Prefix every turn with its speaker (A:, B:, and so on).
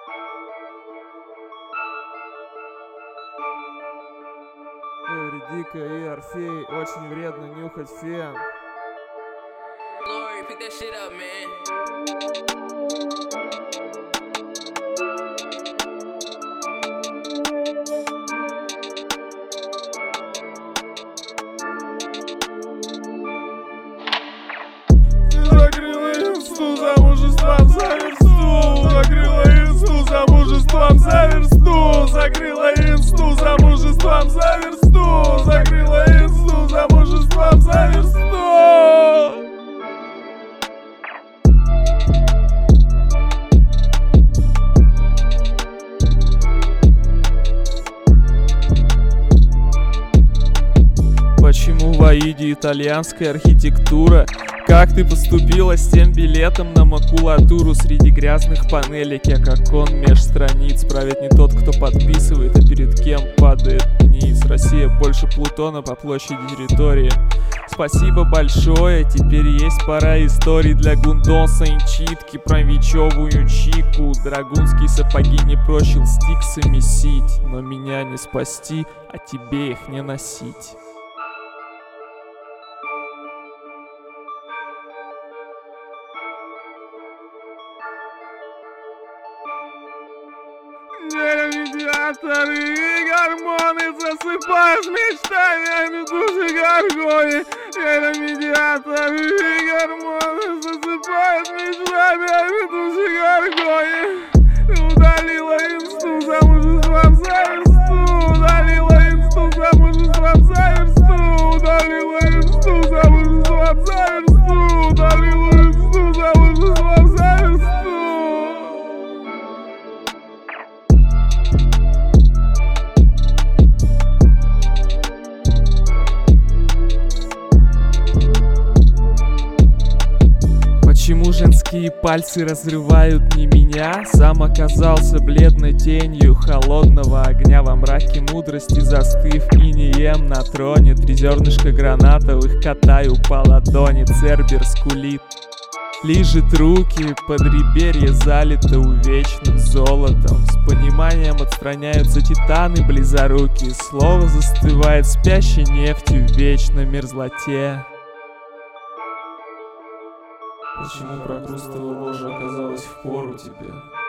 A: Эвридика и Орфей, очень вредно нюхать фен.
B: Lori, pick that shit up, man.
A: Закрыла инсту замужеством за версту. Закрыла инсту замужеством за версту. Закрыла инсту замужеством за версту. Закрыла инсту замужеством за версту. Почему в Аиде итальянская архитектура? Как ты поступила с тем билетом на макулатуру? Среди грязных панелек я как он меж страниц. Правит не тот, кто подписывает, а перед кем падает низ. Россия больше Плутона по площади территории. Спасибо большое, теперь есть пора историй для Гундоса и читки про вечевую чику. Драгунские сапоги не проще стиксами сить. Но меня не спасти, а тебе их не носить. Нейромедиаторы и гормоны засыпают мечтаниями души горгони. Нейромедиаторы и гормоны засыпают мечтаниями души горгони. Удалила инсту замужеством за версту. Удалила инсту замужеством за версту. Удалила инсту замужеством за версту. Удалила инсту замужеством за версту. Почему женские пальцы разрывают не меня? Сам оказался бледной тенью холодного огня. Во мраке мудрости застыв инеем на троне. 3 зернышка гранатовых катаю по ладони. Цербер скулит, лижет руки, подреберье залито увечным золотом. С пониманием отстраняются титаны близорукие. Слово застывает спящей нефтью в вечной мерзлоте. Почему прокрустово ложе оказалось впору тебе?